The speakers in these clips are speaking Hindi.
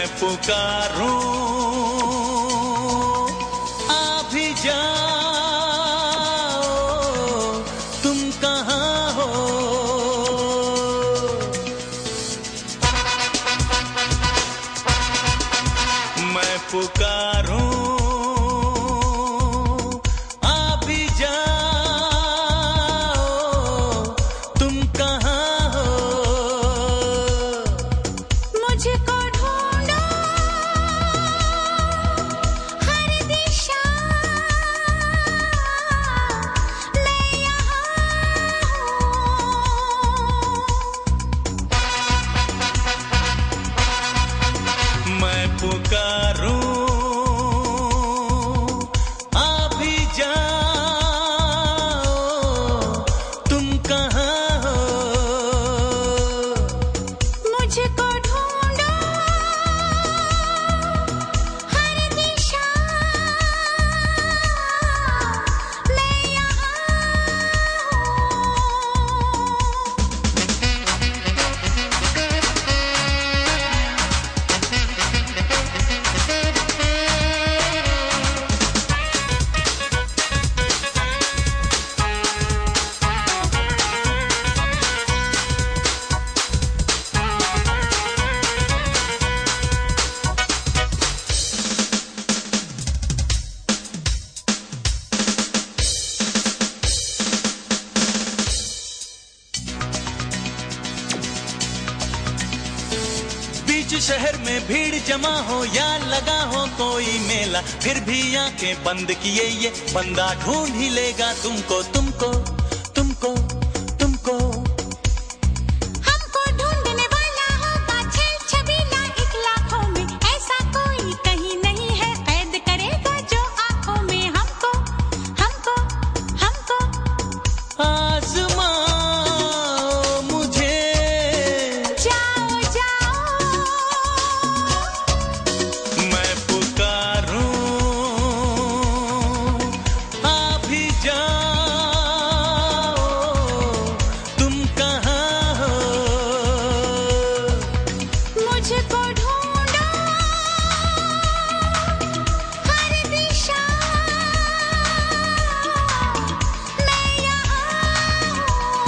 मैं पुकारूं आ भी जाओ, तुम कहाँ हो? मैं पुकारूं शहर में भीड़ जमा हो या लगा हो कोई मेला, फिर भी आंखें बंद किए ये बंदा ढूंढ ही लेगा तुमको, तुमको, तुमको, तुमको। हमको ढूंढने वाला होगा छल छबीला एक लाखों में, ऐसा कोई कहीं नहीं है कैद करेगा जो आंखों में हमको, हमको, हमको। आज़माओ मुझे, जाओ जाओ, मैं पुकारूं आ भी जाओ, तुम कहाँ हो? मुझको ढूंढो हर दिशा, मैं यहाँ हूँ।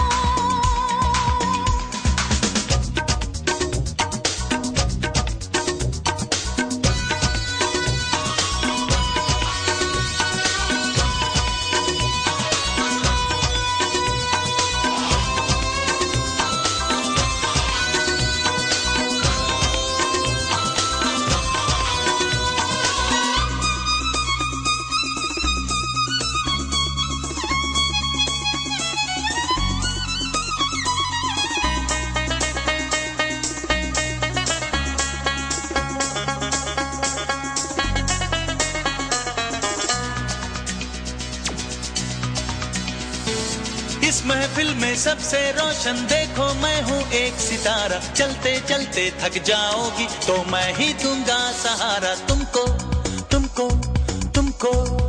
इस महफिल में सबसे रोशन देखो मैं हूँ एक सितारा, चलते चलते थक जाओगी तो मैं ही दूंगा सहारा तुमको, तुमको, तुमको।